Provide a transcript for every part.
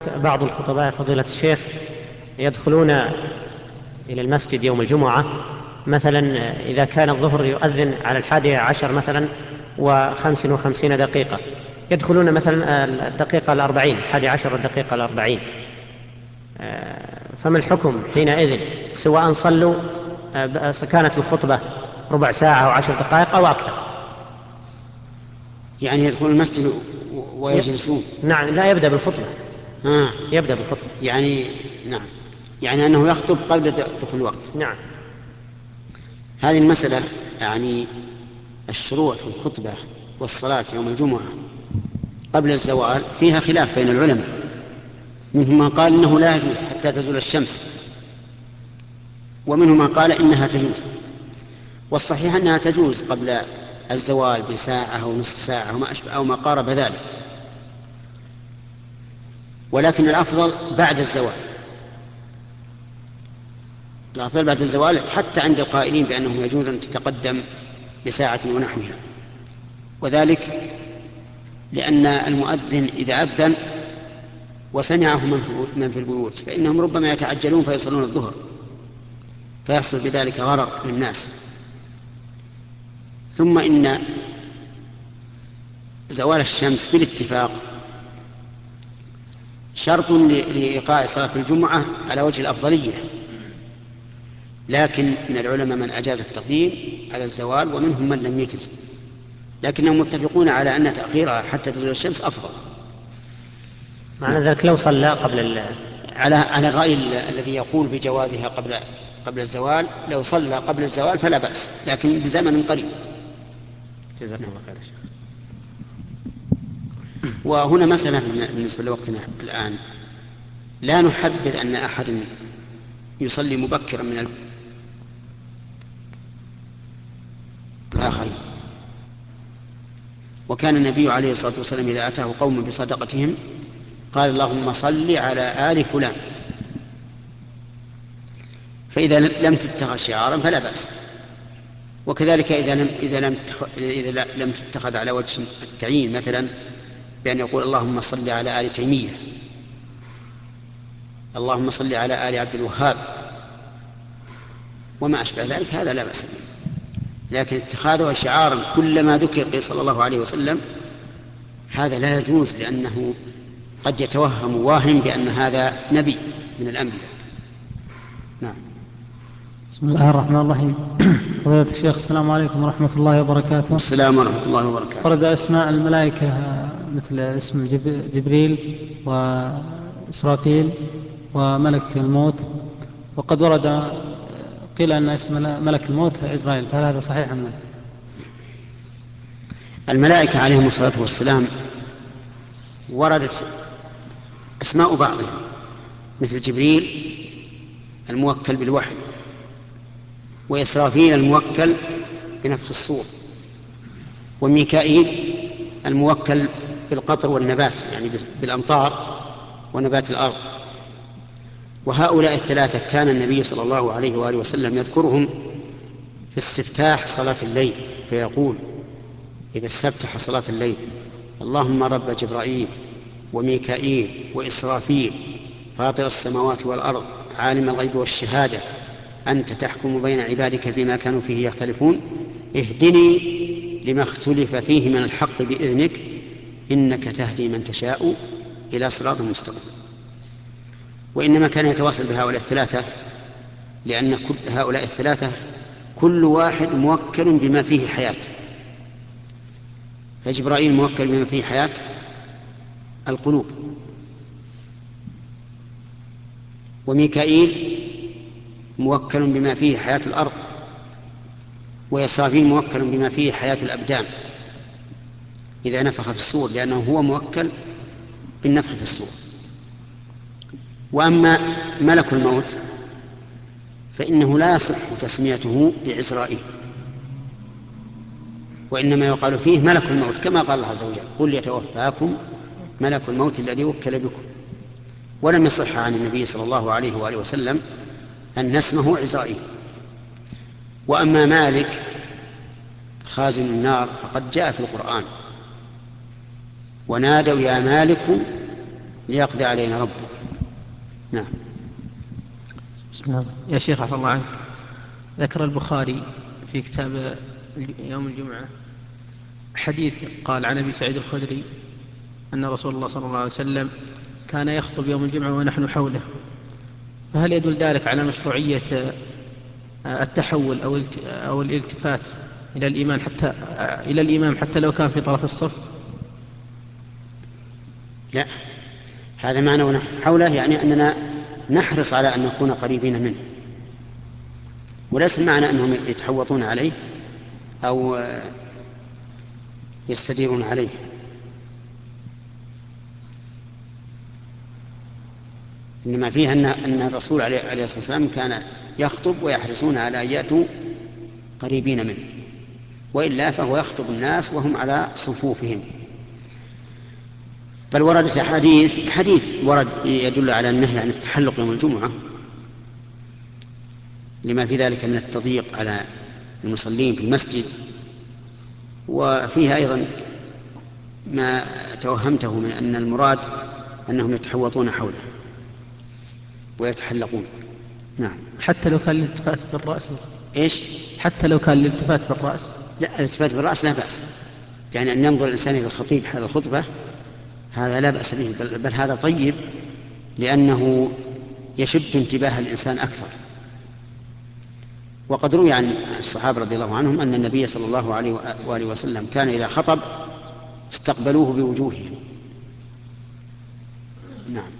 بعض الخطباء فضيلة الشيخ يدخلون إلى المسجد يوم الجمعة، مثلا إذا كان الظهر يؤذن على 11 مثلا و55 دقيقة، يدخلون مثلا الدقيقة 11 الدقيقة 40. فما الحكم حينئذ، سواء صلوا كانت الخطبة ربع ساعة أو 10 دقائق أو أكثر؟ يعني يدخلون المسجد ويجلسون؟ نعم، لا، يبدأ بالخطبة. آه. يبدأ بالخطبة. يعني نعم، يعني أنه يخطب قبل دخول الوقت. نعم. هذه المسألة يعني الشروع في الخطبة والصلاة يوم الجمعة قبل الزوال فيها خلاف بين العلماء، منهم من قال إنه لا يجوز حتى تزول الشمس، ومنهم من قال إنها تجوز. والصحيح أنها تجوز قبل الزوال بساعة أو نصف ساعة أو ما قارب ذلك، ولكن الأفضل بعد الزوال. الأفضل بعد الزوال حتى عند القائلين بأنه يجوز أن تتقدم بساعة ونحوها، وذلك لأن المؤذن إذا أذن وسمعه من في البيوت فإنهم ربما يتعجلون فيصلون الظهر، فيحصل بذلك غرر للناس. ثم إن زوال الشمس بالاتفاق شرط لإيقاع صلاة الجمعة على وجه الأفضلية، لكن من العلماء من أجاز التقديم على الزوال ومنهم من لم يجز، لكنهم متفقون على أن تأخيرها حتى تزول الشمس أفضل. معنى ذلك لو صلى قبل على الرأي الذي يقول بجوازها قبل الزوال، لو صلى قبل الزوال فلا بأس، لكن بزمن قريب. جزاكم الله خير يا شيخ. وهنا مسألة بالنسبة لوقتنا الآن، لا نحبذ أن أحد يصلي مبكرا من الآخرين. وكان النبي عليه الصلاة والسلام إذا أتاه قوم بصدقتهم قال اللهم صل على آل فلان، فإذا لم تتخذ شعارا فلا بأس. وكذلك إذا لم تتخذ على وجه التعيين، مثلا بأن يقول اللهم صل على آل تيمية، اللهم صل على آل عبد الوهاب، وما أشبه ذلك، هذا لا بأس به. لكن اتخاذها شعارا كلما ذكر صلى الله عليه وسلم هذا لا يجوز، لأنه قد يتوهم واهم بأن هذا نبي من الأنبياء. نعم. بسم الله الرحمن الرحيم. فضيلة الشيخ، السلام عليكم ورحمة الله وبركاته. السلام ورحمة الله وبركاته. ورد أسماء الملائكة مثل اسم جبريل وإسرافيل وملك الموت، وقد ورد قيل أن اسم ملك الموت عزرائيل، فهل هذا صحيح أم لا؟ الملائكة عليهم الصلاة والسلام وردت أسماء بعضهم، مثل جبريل الموكل بالوحي، وإسرافيل الموكل بنفخ الصور، وميكائيل الموكل بالقطر والنبات، يعني بالأمطار ونبات الأرض. وهؤلاء الثلاثة كان النبي صلى الله عليه وآله وسلم يذكرهم في استفتاح صلاة الليل، فيقول إذا استفتح صلاة الليل اللهم رب جبرائيل وميكائيل وإسرافيل فاطر السماوات والأرض عالم الغيب والشهادة أنت تحكم بين عبادك بما كانوا فيه يختلفون اهدني لما اختلف فيه من الحق بإذنك إنك تهدي من تشاء إلى صراط مستقيم. وإنما كان يتواصل بهؤلاء الثلاثة لأن هؤلاء الثلاثة كل واحد موكل بما فيه حياة. فجبرائيل موكل بما فيه حياة القلوب، وميكائيل موكل بما فيه حياة الأرض، وإسرافيل موكل بما فيه حياة الأبدان إذا نفخ في الصور، لأنه هو موكل بالنفخ في الصور. وأما ملك الموت فإنه لا يصح تسميته بعزرائيل، وإنما يقال فيه ملك الموت، كما قال الله عز وجل قل يتوفاكم ملك الموت الذي وكل بكم. ولم يصح عن النبي صلى الله عليه وآله وسلم أن اسمه عزرائيل. وأما مالك خازن النار فقد جاء في القرآن ونادوا يا مالك ليقضي علينا ربك. نعم. بسم الله. يا شيخ عفى الله عنك، ذكر البخاري في كتاب يوم الجمعة حديث قال عن أبي سعيد الخدري أن رسول الله صلى الله عليه وسلم كان يخطب يوم الجمعة ونحن حوله، فهل يدل ذلك على مشروعية التحول أو الالتفات إلى الإمام حتى لو كان في طرف الصف؟ لا، هذا معنى ونحن حوله، يعني أننا نحرص على أن نكون قريبين منه، وليس معنى أنهم يتحوطون عليه أو يستديرون عليه. إنما فيه أن الرسول عليه الصلاة والسلام كان يخطب ويحرصون على أن يأتوا قريبين منه، وإلا فهو يخطب الناس وهم على صفوفهم. بل وردت حديث ورد يدل على النهي عن التحلق يوم الجمعة لما في ذلك من التضييق على المصلين في المسجد، وفيها أيضا ما توهمته من أن المراد أنهم يتحوطون حوله ويتحلقون. نعم. حتى لو كان الالتفات بالرأس؟ إيش؟ حتى لو كان الالتفات بالرأس؟ لا، الالتفات بالرأس لا بأس، يعني أن ينظر الإنسان إلى الخطيب هذا الخطبة هذا لا بأس به، بل هذا طيب، لأنه يشد انتباه الإنسان أكثر. وقد روي عن الصحابة رضي الله عنهم أن النبي صلى الله عليه وآله وسلم كان إذا خطب استقبلوه بوجوههم. نعم.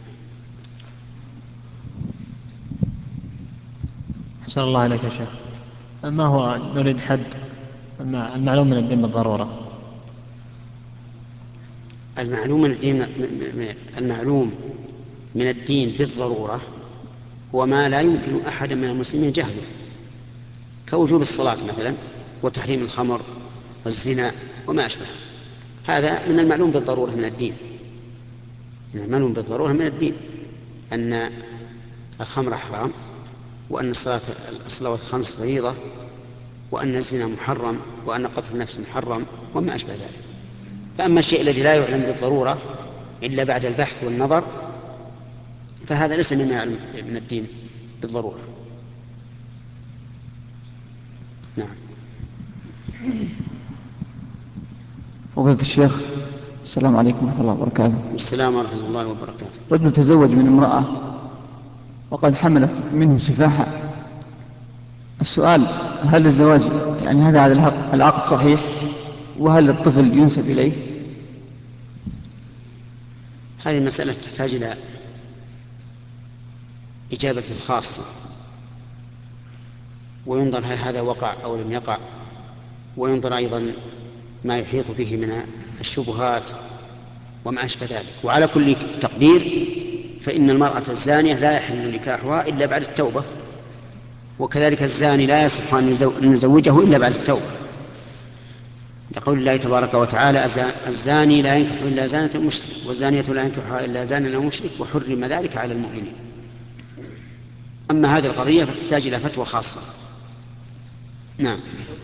أحسن الله عليك يا شيخ، ما هو نريد حد المعلوم من الدين بالضرورة؟ المعلوم من الدين بالضرورة هو ما لا يمكن أحدا من المسلمين جهله، كوجوب الصلاة مثلا، وتحريم الخمر والزنا وما أشبه. هذا من المعلوم بالضرورة من الدين. من المعلوم بالضرورة من الدين أن الخمر حرام، وأن الصلوات الخمس فريضة، وأن الزنا محرم، وأن قتل النفس محرم وما أشبه ذلك. فأما الشيء الذي لا يعلم بالضرورة إلا بعد البحث والنظر فهذا ليس مما يعلم من الدين بالضرورة. نعم. فضيلة الشيخ، السلام عليكم ورحمة الله وبركاته. السلام ورحمة الله وبركاته. رجل تزوج من امرأة وقد حملت منه سفاحة. السؤال: هل الزواج يعني هذا على العقد صحيح؟ وهل الطفل ينسب إليه؟ هذه المسألة تحتاج إلى إجابة خاصة، وينظر هل هذا وقع أو لم يقع، وينظر أيضا ما يحيط به من الشبهات وما أشبه ذلك. وعلى كل تقدير فإن المرأة الزانية لا يحل نكاحها إلا بعد التوبة، وكذلك الزاني لا يصح أن نزوجه إلا بعد التوبة، لقول الله تبارك وتعالى: الزاني لا ينكح إلا زانة مشرك، والزانية لا ينكحها إلا زان أو مشرك، وحرم ذلك على المؤمنين. أما هذه القضية فتحتاج إلى فتوى خاصة. نعم.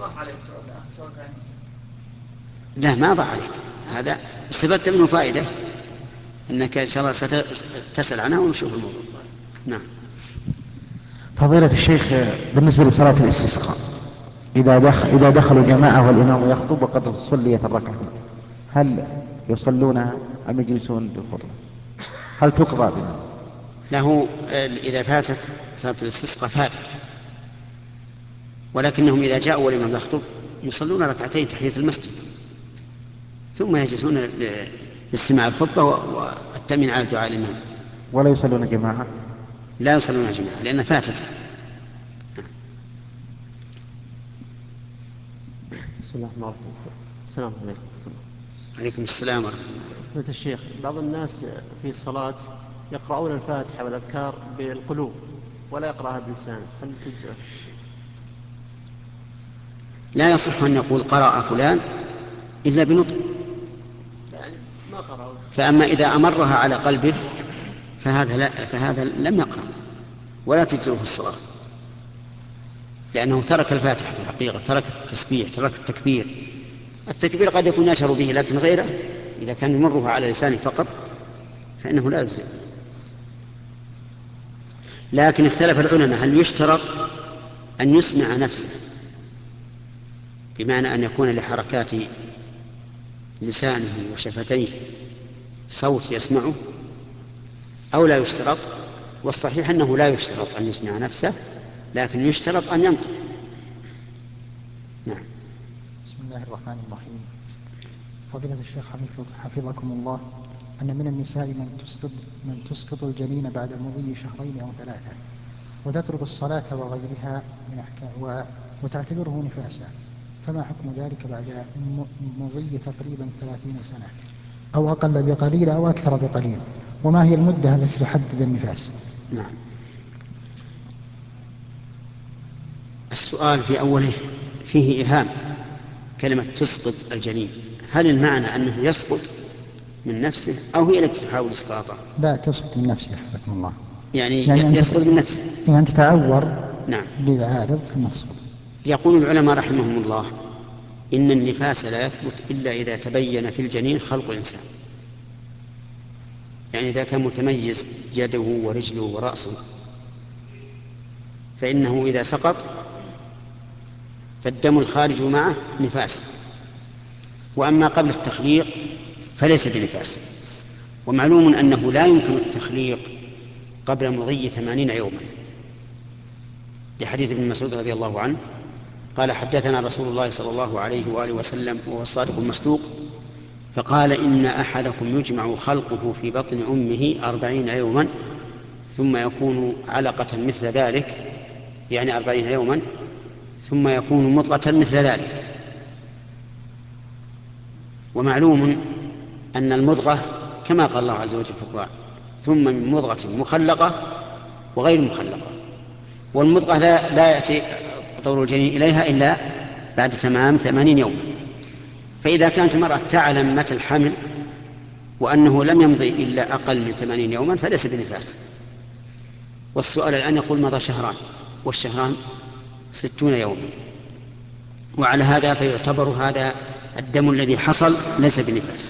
لا، ما ضاع عليك، هذا استفدت منه فائدة، أنك إن شاء الله ستسأل عنها ونشوف الموضوع. نعم. فضيلة الشيخ، بالنسبة لصلاة الاستسقاء إذا دخلوا جماعة والإمام يخطب وقد صليت الركعة، هل يصلونها أم يجلسون للخطبة؟ هل تقضى بالناس؟ له إذا فاتت صلاة الاستسقاء فاتت، ولكنهم إذا جاءوا والإمام يخطب يصلون ركعتين تحية المسجد، ثم يجلسون لاستماع الخطبة والتأمين على دعاء الإمام. ولا يصلون جماعة؟ لا يصلون جماعة لأنها فاتت. بسم الله الرحمن الرحيم. السلام عليكم. عليكم السلام ورحمة الله. فضيلة الشيخ، بعض الناس في الصلاة يقرؤون الفاتحة والأذكار بالقلوب ولا يقرأها بلسانه، هل تجزئ؟ لا يصح أن يقول قرأ فلان إلا بنطق، يعني ما قرأوا. فأما إذا أمرها على قلبه فهذا لم يقرأ ولا تجزئه في الصلاة، لأنه ترك الفاتحة في الحقيقة، ترك التسبيح، ترك التكبير قد يكون يشعر به، لكن غيره إذا كان يمرها على لسانه فقط فإنه لا يجزئ. لكن اختلف العلماء هل يشترط أن يسمع نفسه، بمعنى أن يكون لحركات لسانه وشفتيه صوت يسمعه، أو لا يشترط. والصحيح أنه لا يشترط أن يسمع نفسه، لكن يشترط أن ينطق. نعم. بسم الله الرحمن الرحيم. فضيلة الشيخ حفظكم الله، أن من النساء من تسقط الجنين بعد مضي 2 أو 3 وتترك الصلاة وغيرها من أحكام وتعتبره نفاسا، فما حكم ذلك بعد مضي تقريبا 30 سنة أو أقل بقليل أو أكثر بقليل؟ وما هي المدة التي تحدد النفاس؟ نعم. السؤال في أوله فيه إيهام. كلمة تسقط الجنين، هل المعنى أنه يسقط من نفسه أو هي التي تحاول إسقاطه؟ لا، تسقط من نفسه حفظكم الله. يعني يسقط من نفسه، يعني أن تتعور. نعم. لعارض النسقط. يقول العلماء رحمهم الله إن النفاس لا يثبت إلا إذا تبين في الجنين خلق الإنسان. يعني إذا كان متميز يده ورجله ورأسه، فإنه إذا سقط فالدم الخارج معه نفاس. وأما قبل التخليق فليس بنفاس. ومعلوم أنه لا يمكن التخليق قبل مضي 80 يوما، لحديث ابن مسعود رضي الله عنه قال: حدثنا رسول الله صلى الله عليه وآله وسلم وهو الصادق المصدوق، فقال: إن أحدكم يجمع خلقه في بطن أمه 40 يوما ثم يكون علقة مثل ذلك، يعني 40 يوما، ثم يكون مضغة مثل ذلك. ومعلوم أن المضغة كما قال الله عز وجل في القرآن: ثم من مضغة مخلقة وغير مخلقة. والمضغة لا يأتي طور الجنين إليها إلا بعد تمام 80 يوما. فإذا كانت المرأة تعلم متى الحمل وأنه لم يمضي إلا أقل من 80 يوما فليس بنفاس. والسؤال الآن يقول مضى 2 شهران، والشهران 60 يوما، وعلى هذا فيعتبر هذا الدم الذي حصل ليس بنفاس،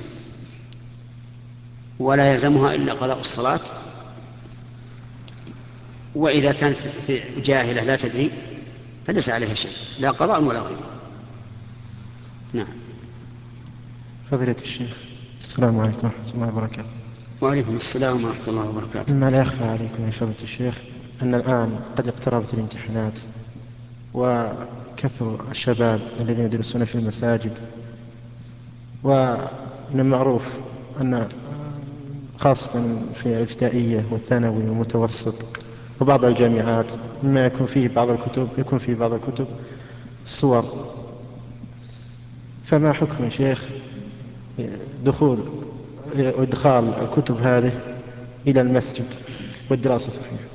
ولا يلزمها إلا قضاء الصلاة. وإذا كانت في جاهلة لا تدري فليس عليها شيء، لا قضاء ولا غيره. نعم. فضيلة الشيخ، السلام عليكم ورحمة الله وبركاته. وعليكم السلام ورحمة الله وبركاته. مما لا يخفى عليكم يا فضيلة الشيخ أن الآن قد اقتربت الامتحانات، وكثر الشباب الذين يدرسون في المساجد، ومن المعروف أن خاصة في الابتدائية والثانوي والمتوسط وبعض الجامعات مما يكون فيه بعض الكتب صور. فما حكم يا شيخ إدخال الكتب هذه إلى المسجد والدراسة فيها؟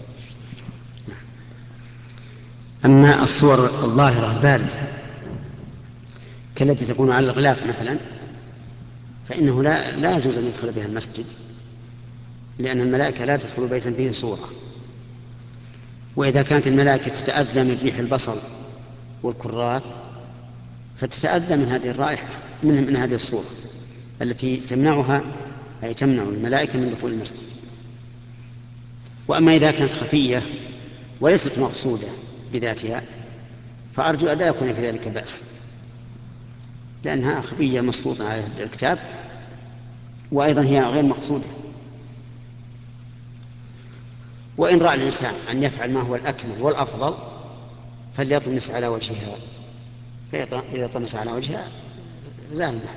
أما الصور الظاهرة البارزة كالتي تكون على الغلاف مثلا فإنه لا يجوز أن يدخل بها المسجد، لأن الملائكة لا تدخل بيتا به صورة. وإذا كانت الملائكة تتأذى من ريح البصل والكراث فتتأذى من هذه الرائحة، من هذه الصورة التي تمنعها، أي تمنع الملائكة من دخول المسجد. وأما إذا كانت خفية وليست مقصودة بذاتها فأرجو أن لا يكون في ذلك بأس، لأنها خفية مسلوطة على الكتاب، وأيضا هي غير مقصودة. وإن رأى الإنسان أن يفعل ما هو الأكمل والأفضل فليطمس على وجهها، فإذا طمس على وجهها زال المحل.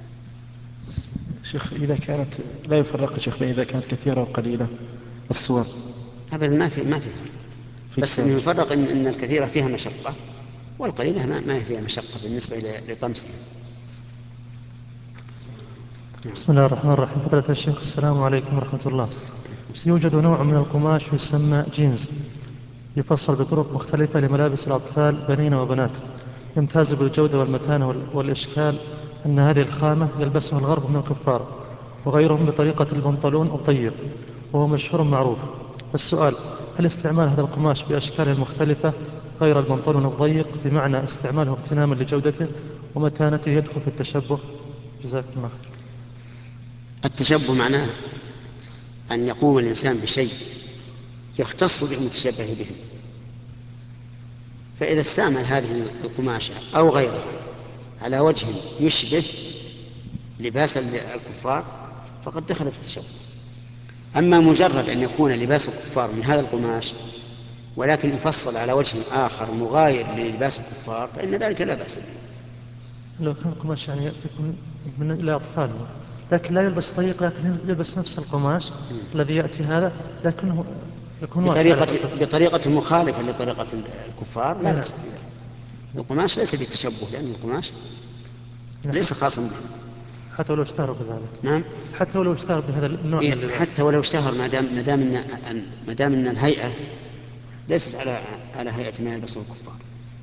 شيخ إذا كانت لا يفرق شيخ بين إذا كانت كثيرة وقليلة الصور؟ أبدا ما في فرق، بس إنه يفرق إن الكثيرة فيها مشقة والقليلة ما فيها مشقة بالنسبة لطمسها. بسم الله الرحمن الرحيم. فضيلة الشيخ السلام عليكم ورحمة الله. يوجد نوع من القماش يسمى جينز يفصل بطرق مختلفة لملابس الأطفال بنين وبنات، يمتاز بالجودة والمتانة والإشكال أن هذه الخامة يلبسها الغرب من الكفار وغيرهم بطريقة البنطلون الضيق وهو مشهور معروف. السؤال: هل استعمال هذا القماش بأشكاله المختلفة غير البنطلون الضيق بمعنى استعماله اغتناما لجودته ومتانته يدخل في التشبه؟ جزاكم الله خير. التشبه معناه أن يقوم الإنسان بشيء يختص بالمتشبه به، فإذا استعمل هذه القماشة أو غيرها على وجه يشبه لباس الكفار فقد دخل في التشبه. أما مجرد أن يكون لباس الكفار من هذا القماش ولكن يفصل على وجه آخر مغاير للباس الكفار فإن ذلك لا بأس به. لو كان القماش يعني يكون من الأطفال لكن لا يلبس طريق، لكن يلبس نفس القماش الذي يأتي هذا لكنه يكون بطريقة مخالفة لطريقة الكفار لا بأس به. القماش ليس بالتشبه لأن القماش ليس خاصا به حتى ولو اشتهر بذلك. نعم حتى ولو اشتهر بهذا النوع من اللباس. حتى ولو اشتهر ما دام ان الهيئة ليست على هيئة ما يلبسه الكفار.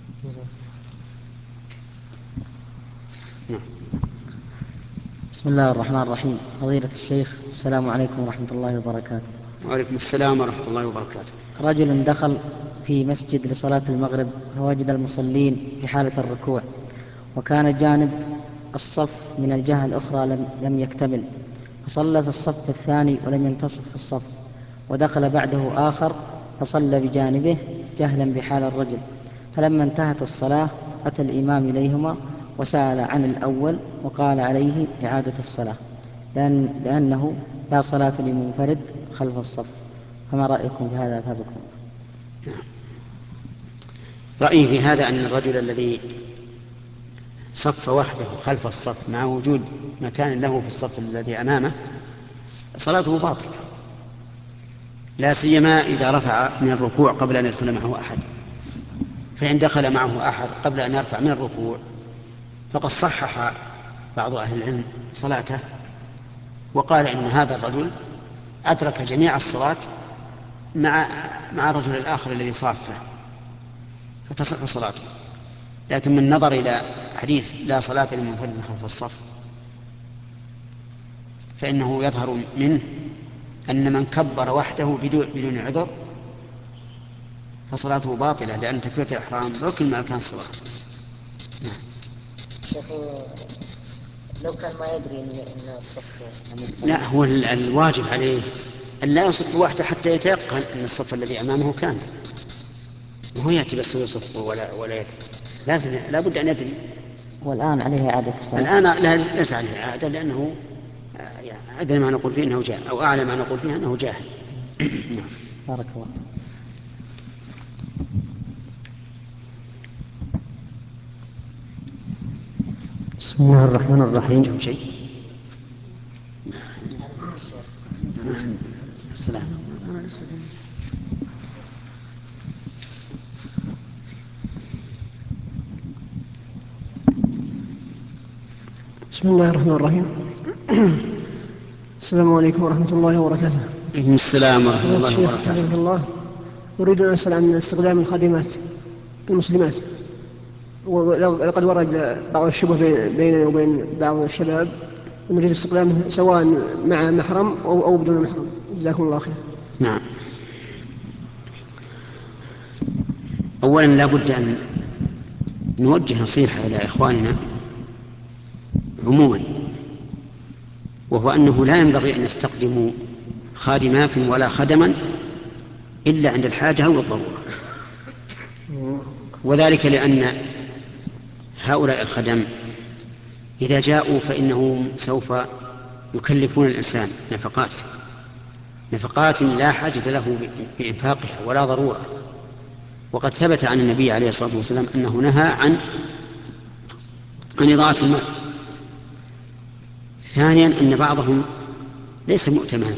نعم. بسم الله الرحمن الرحيم. فضيلة الشيخ، السلام عليكم ورحمة الله وبركاته. وعليكم السلام ورحمة الله وبركاته. رجل دخل في مسجد لصلاة المغرب فوجد المصلين في حالة الركوع، وكان جانب الصف من الجهة الأخرى لم يكتمل، فصلى في الصف الثاني ولم ينتصف في الصف، ودخل بعده آخر فصلى بجانبه جهلا بحال الرجل، فلما انتهت الصلاة أتى الإمام إليهما وسأل عن الأول وقال عليه إعادة الصلاة لأنه لا صلاة لمنفرد خلف الصف. فما رأيكم بهذا أثابكم؟ رأيي في هذا أن الرجل الذي صف وحده خلف الصف مع وجود مكان له في الصف الذي أمامه صلاته باطلة، لا سيما إذا رفع من الركوع قبل أن يدخل معه أحد. فإن دخل معه أحد قبل أن يرفع من الركوع فقد صحح بعض أهل العلم صلاته وقال إن هذا الرجل أدرك جميع الصلاة مع الرجل الآخر الذي صافه فتصح صلاته. لكن من نظر إلى حديث لا صلاة لمنفرد خلف الصف فإنه يظهر منه أن من كبر وحده بدون عذر فصلاته باطلة، لأن تكبيرة الإحرام ركن من أركان الصلاة. لو كان ما يدري أن الصف لا، هو الواجب عليه أن لا يصف وحده حتى يتيقن أن الصف الذي أمامه كامل، وهو يأتي بس يصف ولا يدري، لا بد أن يدري. والآن عليه إعادة الصلاة؟ الآن ليس عليه إعادة لأنه أدري ما نقول فيه أنه جاهل، أو أعلم ما نقول فيه أنه جاهل. نعم. بارك الله. بسم الله الرحمن الرحيم. السلام. بسم الله الرحمن الرحيم. السلام عليكم ورحمة الله وبركاته. عليكم السلام ورحمة الله وبركاته. الله أريد أن أسأل عن استخدام الخادمات المسلمات، ولقد ورد بعض الشبه بيننا وبين بعض الشباب نريد استخدامه سواء مع محرم أو بدون محرم. جزاكم الله خير. نعم. أولا لا بد أن نوجه نصيحة إلى إخواننا عموما، وهو أنه لا ينبغي أن يستخدموا خادمات ولا خدما إلا عند الحاجة أو الضرورة، وذلك لأن هؤلاء الخدم إذا جاءوا فإنهم سوف يكلفون الإنسان نفقات لا حاجة له بإنفاقها ولا ضرورة. وقد ثبت عن النبي عليه الصلاة والسلام أنه نهى عن إضاعة المال. ثانيا أن بعضهم ليس مؤتمنا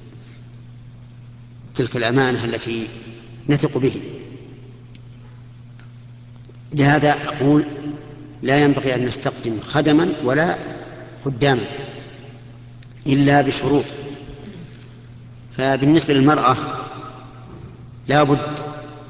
تلك الأمانة التي نثق به، لهذا أقول لا ينبغي أن نستخدم خدما ولا خداما إلا بشروط. فبالنسبة للمرأة لا بد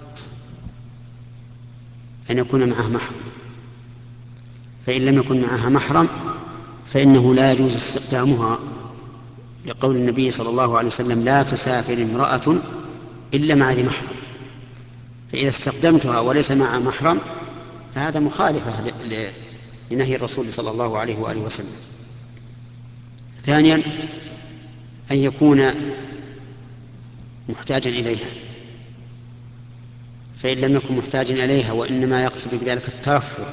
أن يكون معها محرم، فإن لم يكن معها محرم فإنه لا يجوز استخدامها، لقول النبي صلى الله عليه وسلم لا تسافر امرأة إلا مع ذي محرم. فإذا استخدمتها وليس معها محرم فهذا مخالفة لنهي الرسول صلى الله عليه وآله وسلم. ثانيا أن يكون محتاجا إليها، فإن لم يكن محتاجا إليها وإنما يقصد بذلك الترفه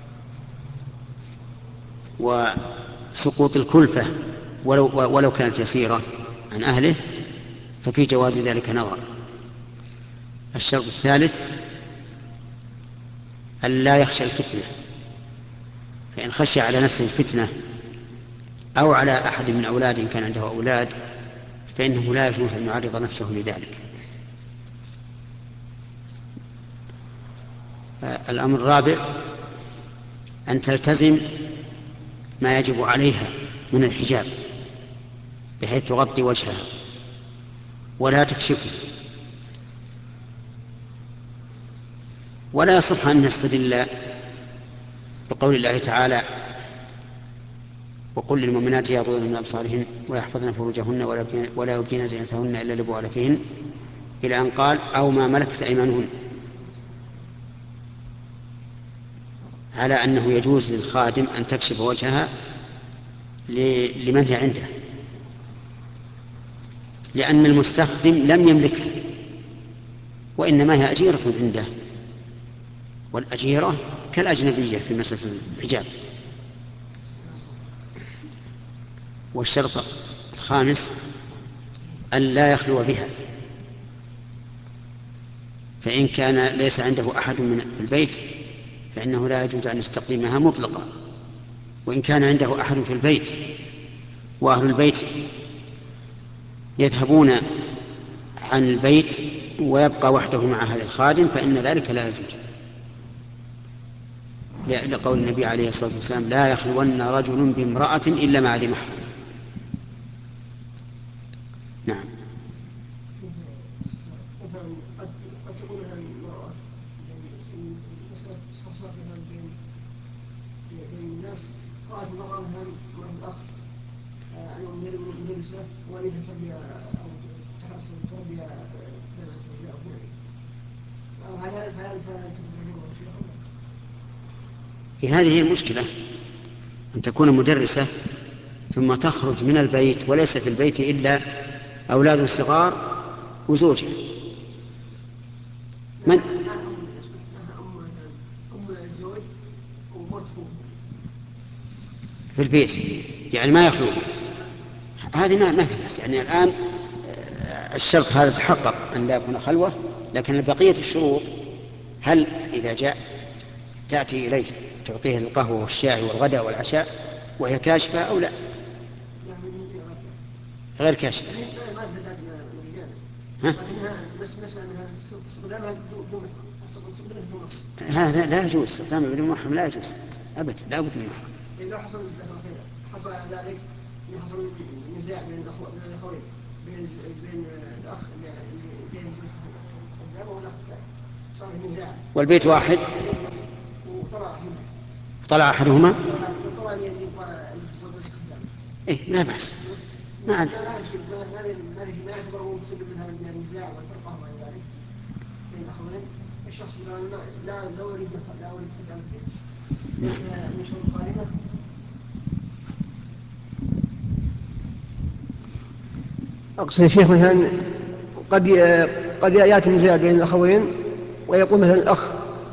وسقوط الكلفة ولو كانت يسيرة عن أهله، ففي جواز ذلك نظر. الشرط الثالث أن لا يخشى الفتنة، فإن خشى على نفسه الفتنة أو على أحد من أولاده إن كان عنده أولاد فإنه لا يجوز أن يعرض نفسه لذلك. الأمر الرابع أن تلتزم ما يجب عليها من الحجاب بحيث تغطي وجهها ولا تكشفه. ولا يصح أن نستدل بقول الله تعالى وقل للمؤمنات يغضضن من أبصارهن ويحفظن فروجهن ولا يبدين زينتهن إلا لبعولتهن إلى أن قال أو ما ملكت أيمانهن، على أنه يجوز للخادم أن تكشف وجهها لمن هي عنده، لأن المستخدم لم يملكها وإنما هي أجيرة عنده، والأجيرة كالأجنبية في مسألة الحجاب. والشرط الخامس أن لا يخلو بها، فإن كان ليس عنده أحد في البيت فإنه لا يجوز أن يستقدمها مطلقا، وإن كان عنده أحد في البيت وأهل البيت يذهبون عن البيت ويبقى وحده مع هذا الخادم فإن ذلك لا يجوز، لقول النبي عليه الصلاة والسلام لا يخلون رجل بامرأة إلا مع ذي محرم. نعم. قد تكون المرأة استفسار بين الناس، رأت المرأة مثلا مع الأخ مدرسة والدها تربية أو تحرص تربية هذه هي المشكلة، أن تكون مدرسة ثم تخرج من البيت وليس في البيت إلا أولاد الصغار وزوجها. من الزوج ومرته في البيت يعني ما يخلو، هذه ما في بس. يعني الآن الشرط هذا تحقق أن لا يكون خلوة، لكن بقية الشروط هل إذا جاء تأتي إليه تعطيه القهوة والشاي والغداء والعشاء وهي كاشفة أو لا؟ غير كاشفة. هذا لا يجوز، استخدام بدون محرم لا يجوز أبدا، لا بد من محرم. إذا حصل ذلك حصل نزاع بين الأخوين بين الأخ اللي قدامه والأخ الثاني، صار نزاع والبيت واحد طلع أحدهما إيه لا بأس، ما يعتبره مسبب من هذا النزاع والفرقة وما إلى ذلك بين الأخوين. الشخص لا يريد خدام البيت من شرط الخادمة. أقصد يا شيخ مثلا قد يأتي نزاع بين الأخوين ويقول مثلا الأخ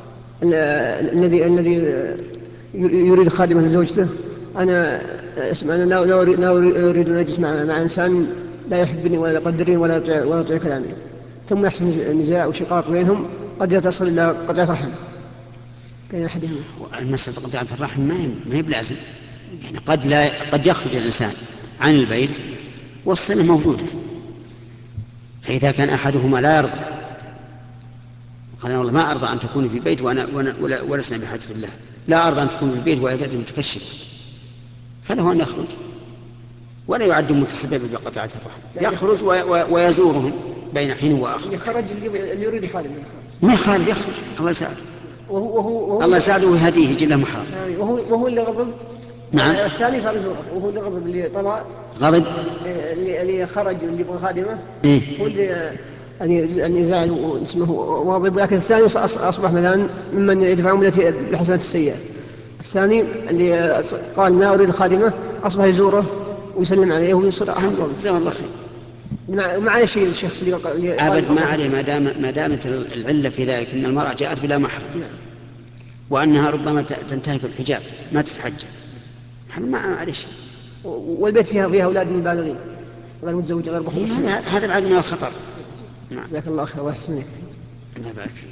الذي يريد خادمة لزوجته أنا لا أريد أن أجلس مع إنسان لا يحبني ولا يقدرني ولا يطيع كلامي، ثم يحصل نزاع وشقاق بينهم قد تصل إلى قطع الرحم بين أحدهم. المسألة قطعة الرحم ما هي بلازم، يعني قد يخرج الإنسان عن البيت والصلة موجودة، فإذا كان أحدهما لا يرضى قال والله ما أرضى أن تكوني في البيت ولسنا بحاجة الله، لا أرضى أن تكون في البيت وهي تأتي متكشفة، فله أن يخرج ولا يعد متسببا بقطعة الرحم، يخرج ويزورهم بين حين وآخر. يخرج اللي يريد خالد ما يخالف يخرج، الله يساعده الله يساعده ويهديه يجي له محرم. وهو اللي غضب. نعم. الثاني صار يزوره وهو اللي غضب، اللي طلع غضب اللي خرج اللي يبغى خادمه إيه؟ هو اللي النزاع اسمه واضب، لكن الثاني أصبح مثلا ممن يدفع عملته بالحسنات السيئة. الثاني اللي قال ما أريد خادمه أصبح يزوره ويسلم عليه ويصير أحسن. جزاه الله خير. مع أي شيء الشيخ اللي قال أبد ما عليه ما دامت العلة في ذلك أن المرأة جاءت بلا محرم، وأنها ربما تنتهك الحجاب ما تتحجب، ما عليه شيء. والبيت فيها أولاد من بالغين غير متزوجة غير مخطوبة. هذا بعد من الخطر. نعم. جزاك الله خير الله يحسنك. الله يبارك فيك.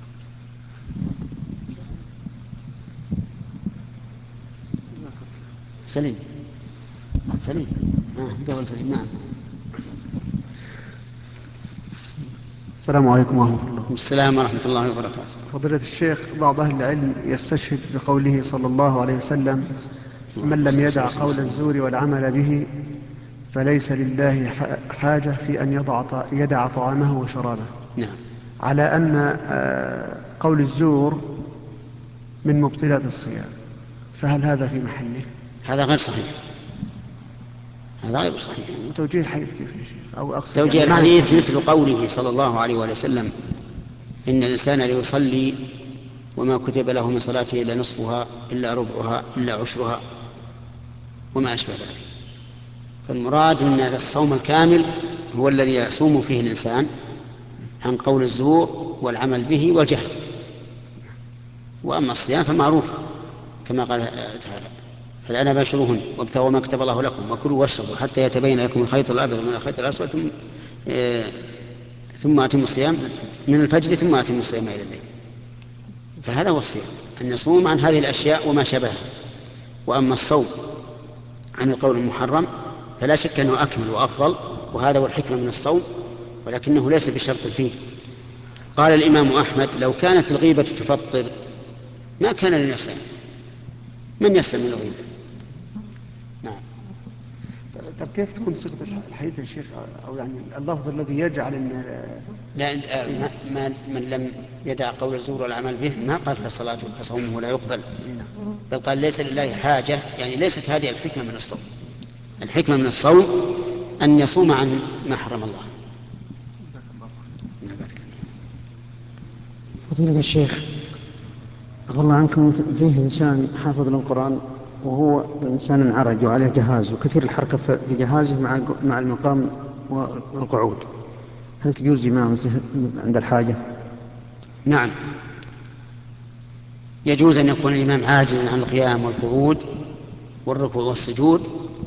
سليم قبل سليم. نعم. السلام عليكم ورحمة الله. السلام ورحمة الله وبركاته. فضيلة الشيخ، بعض أهل العلم يستشهد بقوله صلى الله عليه وسلم: من لم يدع قول الزور والعمل به فليس لله حاجة في أن يدع طعامه وشرابه. نعم. على أن قول الزور من مبطلات الصيام، فهل هذا في محله؟ هذا غير صحيح، هذا غير صحيح. وتوجيه الحديث كيف يا شيخ؟ أو أقصد توجيه الحديث مثل قوله صلى الله عليه وسلم: إن الإنسان ليصلي وما كتب له من صلاته إلا نصفها إلا ربعها إلا عشرها وما أشبه ذلك. فالمراد أن الصوم الكامل هو الذي يصوم فيه الإنسان عن قول الزور والعمل به والجهل. وأما الصيام فمعروف كما قال تعالى: فالآن باشروهن وابتغوا ما كتب الله لكم وكلوا واشربوا حتى يتبين لكم الخيط الأبيض من الخيط الأسود ثم أتموا الصيام من الفجر ثم أتموا الصيام إلى الليل. فهذا هو الصيام، أن نصوم عن هذه الأشياء وما شبهها. وأما الصوم عن القول المحرم فلا شك أنه أكمل وأفضل، وهذا هو الحكمة من الصوم، ولكنه ليس بشرط فيه. قال الإمام أحمد: لو كانت الغيبة تفطر ما كان لنفسه، من يسلم من الغيبة؟ نعم. طب كيف تكون صيغة الحديث يا شيخ، أو يعني اللفظ الذي يجعل أن لا من لم يدع قول الزور والعمل به ما قال فصلاته فصومه لا يقبل، بل قال ليس لله حاجة، يعني ليست هذه الحكمة من الصوم. الحكمة من الصوم أن يصوم عن ما حرم الله. فضيلة الشيخ عفى الله عنكم، فيه إنسان حافظ للقرآن وهو إنسان عرج وعليه جهاز وكثير الحركة في جهازه مع المقام والقعود، هل تجوز إمامته عند الحاجة؟ نعم، يجوز أن يكون الإمام عاجزا عن القيام والقعود والركوع والسجود،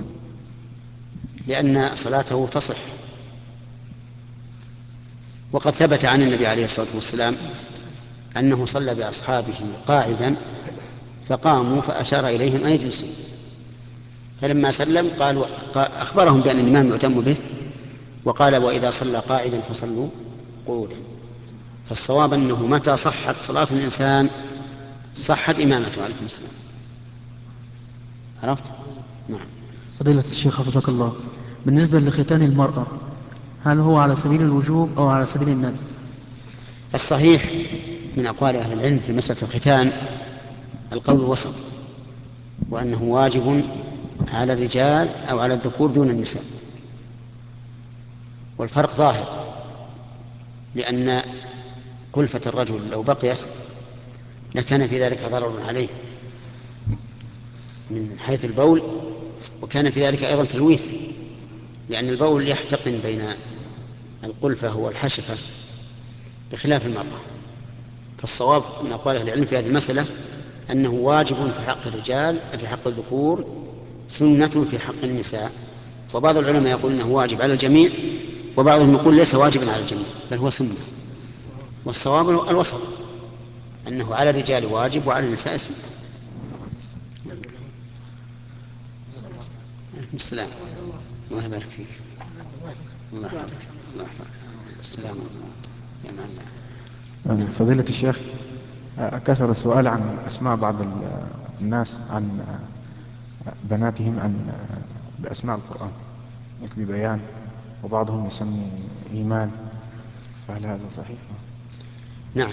لأن صلاته تصح. وقد ثبت عن النبي عليه الصلاة والسلام أنه صلى بأصحابه قاعدا فقاموا فأشار إليهم أن يجلسوا، فلما سلم أخبرهم بأن الإمام يؤتم به، وقال: وإذا صلى قاعدا فصلوا قعودا. فالصواب أنه متى صحت صلاة الإنسان صحت إمامته. عليكم السلام. عرفت؟ نعم. فضيلة الشيخ حفظك الله، بالنسبة لختان المرأة هل هو على سبيل الوجوب أو على سبيل الندب؟ الصحيح من أقوال أهل العلم في مسألة الختان القول الوسط، وأنه واجب على الرجال أو على الذكور دون النساء. والفرق ظاهر، لأن كلفة الرجل لو بقيت لكان في ذلك ضرر عليه من حيث البول، وكان في ذلك أيضا تلويث، لأن البول يحتقن بين القلفة والحشفة بخلاف المرأة. فالصواب من أقوال أهل العلم في هذه المسألة أنه واجب في حق الرجال في حق الذكور، سنة في حق النساء. وبعض العلماء يقول أنه واجب على الجميع، وبعضهم يقول ليس واجبا على الجميع بل هو سنة. والصواب الوسط، أنه على الرجال واجب وعلى النساء سنة. السلام. الله يبارك فيك. الله يحفظك. الله يحفظك. السلام عليكم. فضيلة الشيخ، كثر السؤال عن أسماء بعض الناس عن بناتهم بأسماء القرآن مثل بيان، وبعضهم يسمي إيمان، فهل هذا صحيح؟ نعم.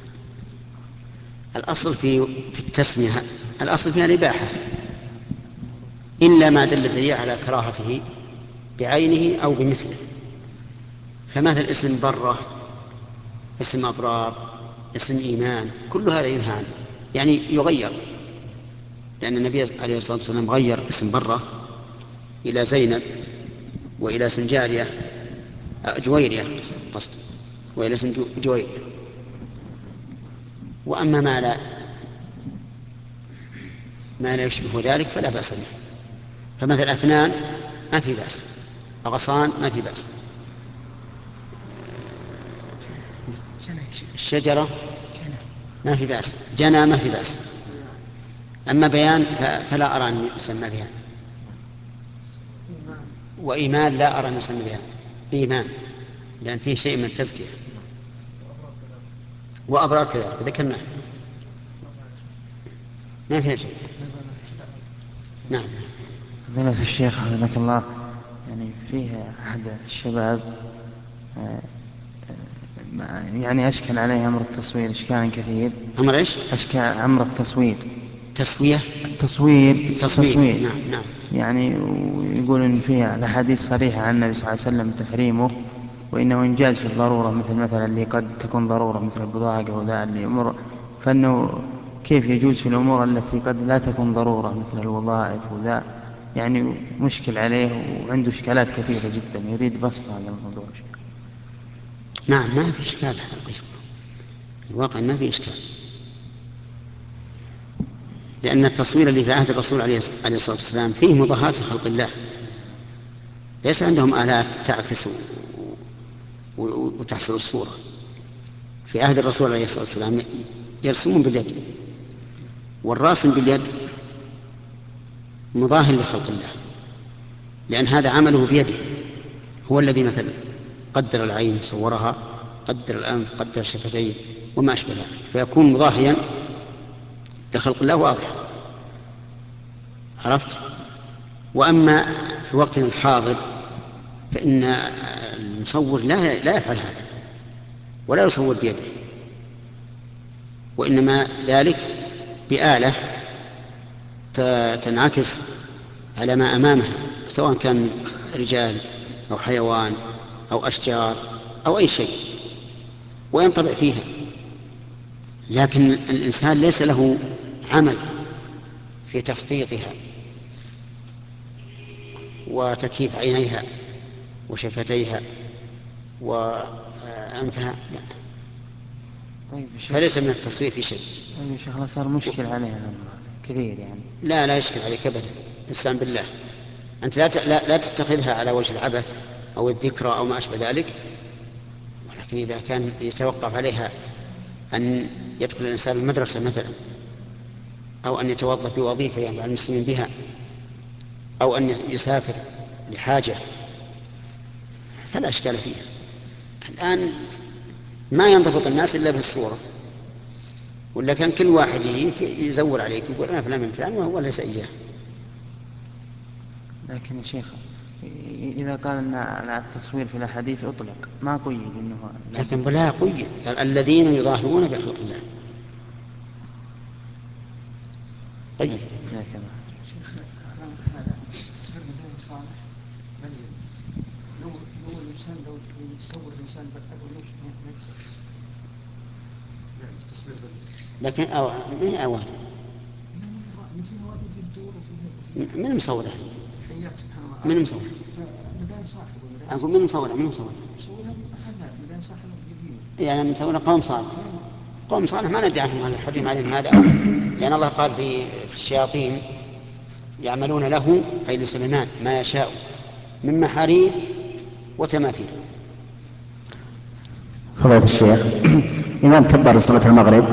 الأصل في التسمية، الأصل فيها الإباحة، إلا ما دل الدليل على كراهته بعينه أو بمثله. فمثل اسم برة، اسم أبرار، اسم إيمان، كل هذا ينهى عنه، يعني يغير، لأن النبي عليه الصلاة والسلام غير اسم برة إلى زينب وإلى اسم جارية جوير يا قصد، والاسم جوير. وأما ما لا يشبه ذلك فلا بأس به. فمثل أفنان ما في بأس، أغصان ما في بأس، الشجرة ما في بأس، جنى ما في بأس. أما بيان فلا أرى أن يسمى بيان. وإيمان لا أرى أن يسمى بيان، إيمان لأن فيه شيء من التزكية. وأبرار كذلك ذكرناه ما فيها شيء. نعم. فضيلة الشيخ حفظك الله، يعني فيه أحد الشباب يعني أشكل عليه أمر التصوير إشكالا كثير. أمر إيش؟ أشكال أمر التصوير. تصوير. نعم. يعني يقول إن فيها الأحاديث صريحة عن النبي صلى الله عليه وسلم تحريمه، وإنه إنجاز في الضرورة، مثلا اللي قد تكون ضرورة مثل البضاعة أو ذا اللي أمر، فإنه كيف يجوز في الأمور التي قد لا تكون ضرورة مثل الوظائف وذا، يعني مشكل عليه وعنده إشكالات كثيرة جدا، يريد بسط هذا الموضوع. نعم ما في إشكال حقيقة، الواقع ما في إشكال، لأن التصوير اللي في عهد الرسول عليه الصلاة والسلام فيه مضاهاة لخلق الله، ليس عندهم آلات تعكس وتحصل الصورة. في عهد الرسول عليه الصلاة والسلام يرسمون باليد، والراسم باليد مظاهر لخلق الله، لأن هذا عمله بيده، هو الذي مثلا قدر العين صورها، قدر الأنف، قدر الشفتين وما أشبه ذلك، فيكون مضاهيا لخلق الله واضحا. عرفت؟ وأما في وقتنا الحاضر فإن المصور لا يفعل هذا ولا يصور بيده، وإنما ذلك بآلة تنعكس على ما أمامها، سواء كان رجال أو حيوان أو أشجار أو أي شيء، وينطبع فيها. لكن الإنسان ليس له عمل في تخطيطها وتكييف عينيها وشفتيها وأنفها، لا. طيب فليس من التصوير في شيء. طيب يا شيخ، صار مشكل عليه كثير يعني. لا يشكل عليك أبدا، استعن بالله. أنت لا تتخذها على وجه العبث أو الذكرى أو ما أشبه ذلك، ولكن إذا كان يتوقف عليها أن يدخل الإنسان المدرسة مثلا، أو أن يتوظف بوظيفة ينفع المسلمين بها، أو أن يسافر لحاجة، فلا إشكال فيها. الآن ما ينضبط الناس إلا بالصورة، ولا كان كل واحد يجي يزور عليك ويقول أنا فلان من فلان وهو ليس إياه. لكن يا شيخ إذا قال أن التصوير في الأحاديث أطلق ما قيد إنه، لكن بلا قيد، الذين يظاهرون بخلق الله. طيب شيخ هذا تصوير مدين صالح مليء، لو الإنسان لو يصور الإنسان بالأقل ما يصير التصوير لكن ما هي أوان، فيه واد وفيه طول وفيه من مصورها؟ حيات سبحان الله. من مصور؟ مدان صاحب. أقول من مصورها؟ مصورها أحد مدان صاحب قديم، يعني مصورها قوم صالح. قوم صالح ما ندري عنهم هل الحرم عليهم هذا، لأن الله قال في الشياطين يعملون له أي لسليمان ما يشاء من محاريب وتماثيل. فضيلة الشيخ، إمام كبر صلاة المغرب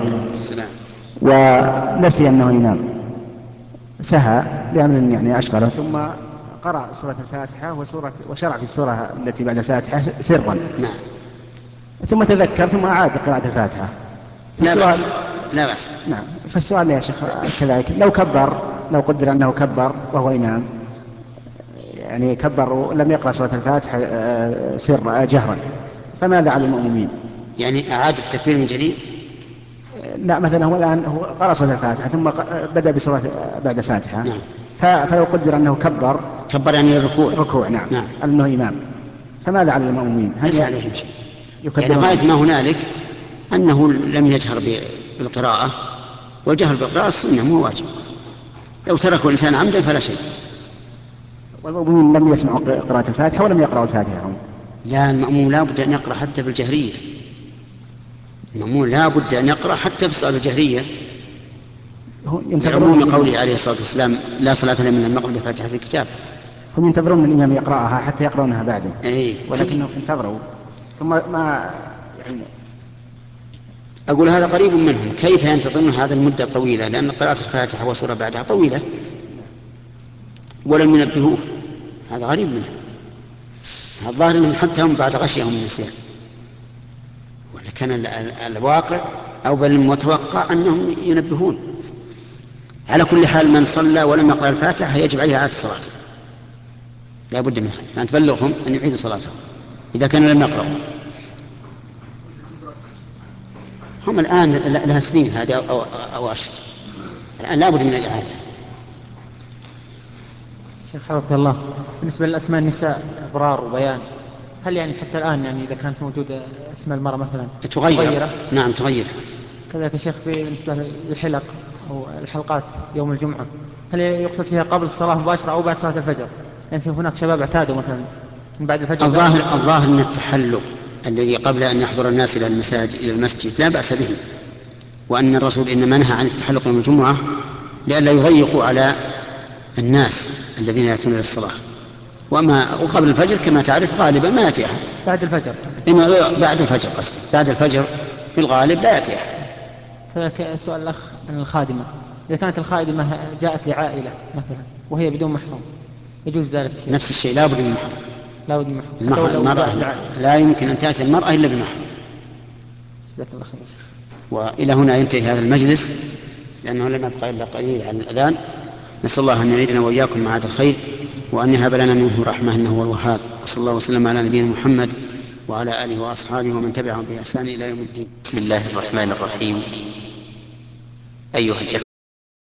ونسي أنه إمام، سهى لأمر يعني أشغله، ثم قرأ سورة الفاتحة وشرع في السورة التي بعد الفاتحة سرا. نعم. ثم تذكر ثم أعاد قراءة الفاتحة. لا بأس. نعم. فالسؤال يا شيخ كذلك، لو قدر أنه كبر وهو إمام، يعني كبر ولم يقرأ سورة الفاتحة سر جهرا، فماذا على المؤمنين؟ يعني أعاد التكبير من جديد؟ لا، مثلا هو الآن قرأ سورة الفاتحة ثم بدأ بسورة بعد الفاتحة. نعم. فلو قدر أنه كبر يعني الركوع. نعم. أنه إمام، فماذا على المؤمنين؟ ليس عليهم شيء، يعني غاية ما هنالك أنه لم يجهر بالقراءة، والجهر بالقراءة السنة مو واجب، لو تركوا الإنسان عمدا فلا شيء. والمؤمنين لم يسمعوا قراءة الفاتحة ولم يقرأوا الفاتحة هم. لا، المأموم لا بد أن يقرأ حتى بالجهرية. المأموم لا بد أن يقرأ حتى في الصلاة الجهرية، لعموم قوله عليه الصلاة والسلام: لا صلاة لمن لم يقرأ بفاتحة الكتاب. هم ينتظرون الإمام يقرأها حتى يقرأونها بعده. أي. ولكنهم انتظروا ثم ما يعني أقول هذا قريب منهم. كيف ينتظرون هذا المدة الطويلة؟ لأن قراءة الفاتحة وسورة بعدها طويلة ولم ينبهوه. هذا غريب منهم. الظاهر أنهم حتى هم بعد غشيهم النسيان، ولكن الواقع أو بل المتوقع أنهم ينبهون. على كل حال من صلى ولم يقرأ الفاتحة يجب عليه إعادة الصلاة، لا بد منها، فأن تبلغهم أن يعيدوا صلاتهم إذا كانوا لم يقرأوا. هم الآن لها سنين هذه أو أشهر، الآن لا بد من الإعادة. شيخ حفظك الله، بالنسبة للأسماء النساء إبرار وبيان، هل يعني حتى الآن يعني إذا كانت موجودة اسم المرأة مثلا تغير؟ نعم تغير. كذلك يا شيخ بالنسبة للحلق أو الحلقات يوم الجمعة، هل يقصد فيها قبل الصلاة مباشرة أو بعد صلاة الفجر؟ يعني في هناك شباب اعتادوا مثلا من بعد الفجر. الظاهر أن التحلق الذي قبل أن يحضر الناس إلى المسجد لا بأس به، وأن الرسول إنما نهى عن التحلق يوم الجمعة لئلا يضيقوا على الناس الذين يأتون إلى الصلاة. وقبل الفجر كما تعرف غالبا ما يأتي أحد. بعد الفجر؟ بعد الفجر قصدي، بعد الفجر في الغالب لا يأتي أحد. كذلك سؤال الأخ عن الخادمة، إذا كانت الخادمة جاءت لعائلة مثلا وهي بدون محرم يجوز ذلك؟ نفس الشيء، لا بد من محرم. لا بد من محرم. المرأة لا يمكن أن تأتي المرأة إلا بمحرم. جزاك الله خير. وإلى هنا ينتهي هذا المجلس لأنه لم يبقى إلا قليل على الأذان. نسأل الله أن يعيدنا وإياكم مع هذا الخير وأن يهب لنا منه رحمة إنه هو الوهاب. وصلى الله وسلم على نبينا محمد وعلى آله وأصحابه ومن تبعهم بإحسان إلى يوم الدين. بسم الله الرحمن الرحيم. أيها الإخوة